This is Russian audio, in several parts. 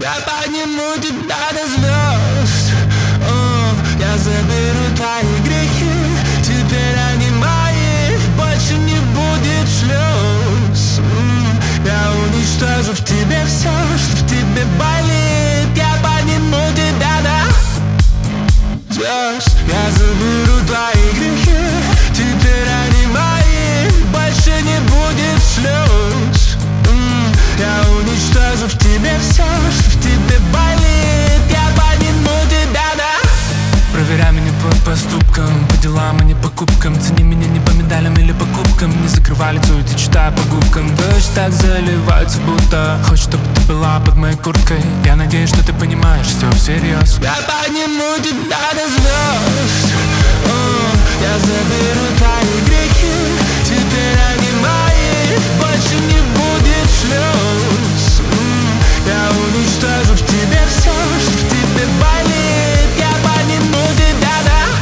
Я подниму тебя до звезд. Я заберу твои грехи. Теперь они мои. Больше не будет слез. Я уничтожу в тебе все, что в тебе болит. Я подниму тебя до звезд. Я заберу твои грехи. Теперь они мои. Больше не будет слез. Я уничтожу в тебе все, что в тебе болит. Я подниму тебя до... Проверяй меня по поступкам, по делам, а не покупкам. Цени меня не по медалям или по кубкам. Не закрывай лицо и ты читай по губкам. Дождь так заливается, будто хочешь, чтобы ты была под моей курткой. Я надеюсь, что ты понимаешь все всерьез. Я подниму тебя до звезд. Я заберу твои грехи. Теперь они мои. Больше не будет слез. Я уничтожу в тебе все, что в тебе болит. Я подниму тебя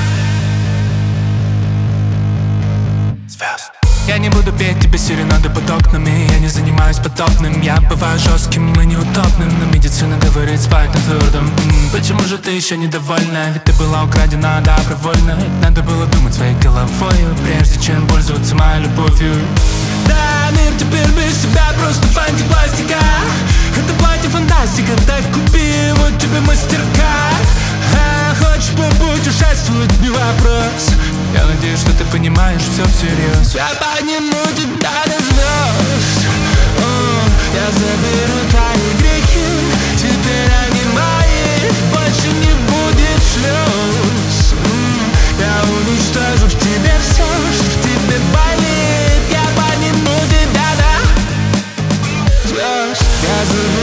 до звезд. Я не буду петь тебе серенады под окнами. Я не занимаюсь подобным. Я бываю жестким и неутопным. Но медицина говорит спать на твердом. Почему же ты еще недовольна? Ведь ты была украдена добровольно. Надо было думать своей головою, прежде чем пользоваться моей любовью. Да, мир теперь без тебя просто фантипластика. Это платье фантастика, так купи его тебе мастеркард. Хочешь попутешествовать, не вопрос. Я надеюсь, что ты понимаешь все всерьез. Я подниму тебя до звезд. Я заберу твои грехи. Теперь они мои. Больше не будет слез. Я уничтожу в тебе все, что в тебе болит. Я подниму тебя до звезд. Я заберу